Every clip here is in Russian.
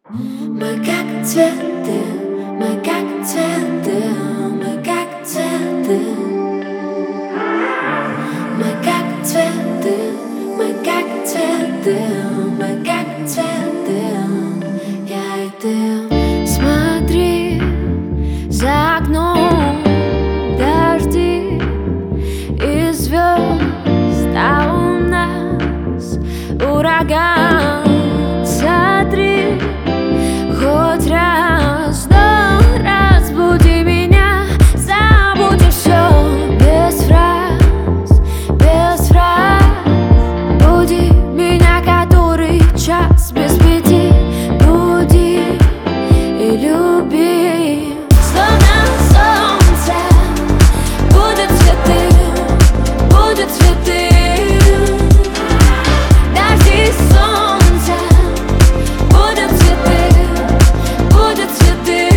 Мы как цветы, мы как цветы, мы как цветы. Мы как цветы, мы как цветы, мы как цветы. Я и ты. Смотри, за окном дожди и звезд, а у нас ураган. Сотри хоть раз, но разбуди меня, забудь все без фраз, без фраз. Буди меня, который час без пяти, буди и люби. Словно солнце будет цветы, будет цветы. Дожди, солнце, будет цветы, будет цветы.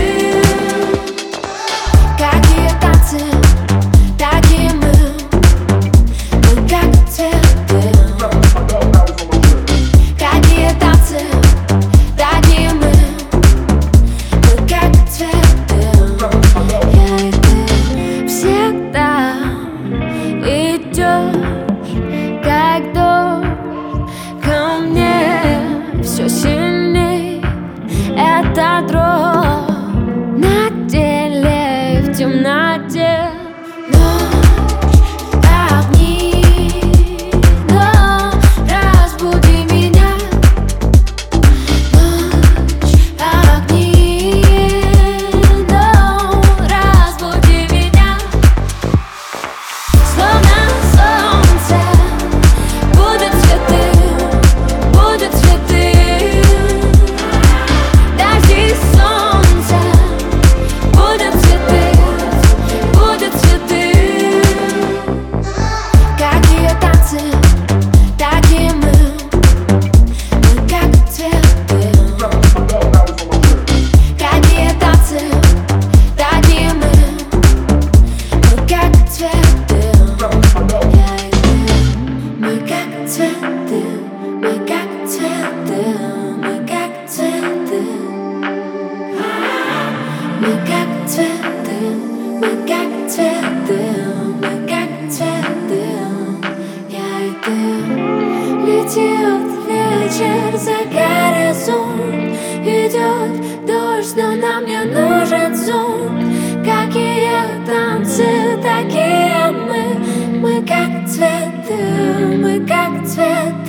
Какие танцы, такие мы как цветы. Какие танцы, такие мы как цветы. Я и ты. Всегда идешь, как дождь, ко мне все сильней. Это дрожь на теле и в темноте. Ночь, огни, но разбуди меня. Ночь, огни, но разбуди меня. Словно солнце будет цветы, будет цветы. Дожди, солнце, будет цветы, будет цветы. Какие танцы, такие мы как цветы. Какие танцы, такие мы как цветы. Я и ты. Мы как цветы, мы как цветы, мы как цветы. Мы как цветы, мы как цветы, мы как цветы. Я и ты. Летит вечер за горизонт, идет дождь, но нам не нужен зонт. Какие танцы, такие мы как цветы, мы как цветы.